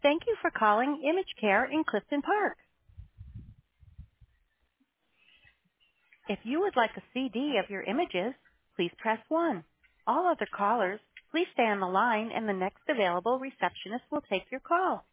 Thank you for calling Image Care in Clifton Park. If you would like a CD of your images, please press 1. All other callers, please stay on the line and the next available receptionist will take your call.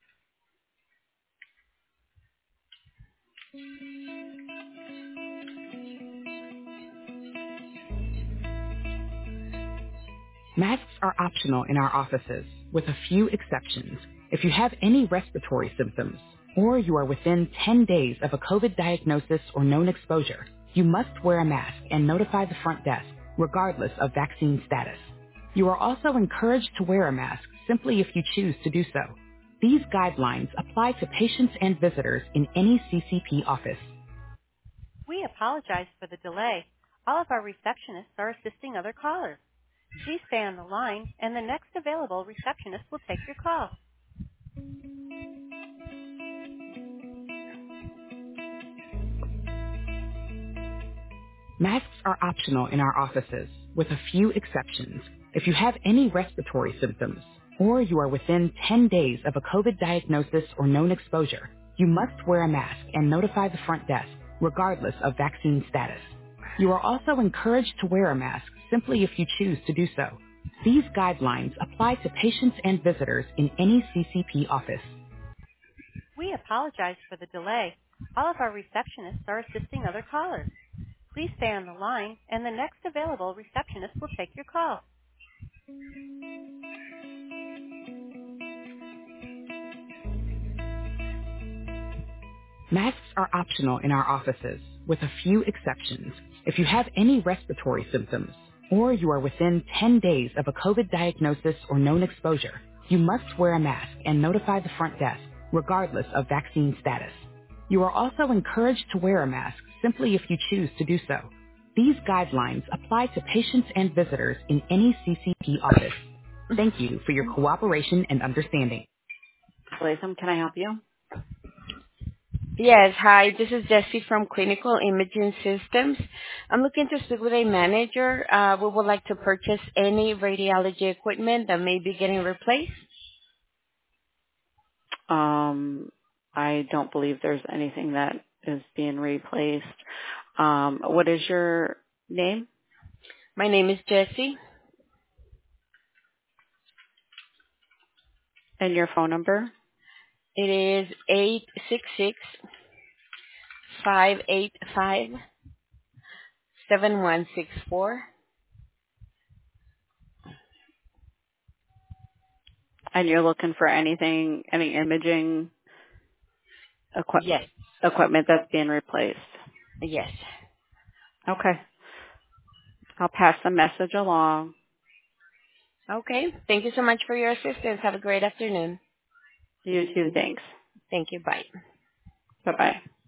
Masks are optional in our offices, with a few exceptions. If you have any respiratory symptoms, or you are within 10 days of a COVID diagnosis or known exposure, you must wear a mask and notify the front desk, regardless of vaccine status. You are also encouraged to wear a mask simply if you choose to do so. These guidelines apply to patients and visitors in any CCP office. We apologize for the delay. All of our receptionists are assisting other callers. Please stay on the line, and the next available receptionist will take your call. Masks are optional in our offices, with a few exceptions. If you have any respiratory symptoms, or you are within 10 days of a COVID diagnosis or known exposure, you must wear a mask and notify the front desk, regardless of vaccine status. You are also encouraged to wear a mask simply if you choose to do so. These guidelines apply to patients and visitors in any CCP office. We apologize for the delay. All of our receptionists are assisting other callers. Please stay on the line, and the next available receptionist will take your call. Masks are optional in our offices, with a few exceptions. If you have any respiratory symptoms, or you are within 10 days of a COVID diagnosis or known exposure, you must wear a mask and notify the front desk, regardless of vaccine status. You are also encouraged to wear a mask simply if you choose to do so. These guidelines apply to patients and visitors in any CCP office. Thank you for your cooperation and understanding. Latham, can I help you? Yes, hi. This is Jessie from Clinical Imaging Systems. I'm looking to speak with a manager. We would like to purchase any radiology equipment that may be getting replaced. I don't believe there's anything that is being replaced. What is your name My name is Jessie. and your phone number? It is 866-585-7164. And you're looking for anything, any imaging Yes, equipment that's being replaced. yes. Okay. I'll pass the message along. Okay. Thank you so much for your assistance. Have a great afternoon. You too. Thanks. Thank you. Bye. Bye-bye.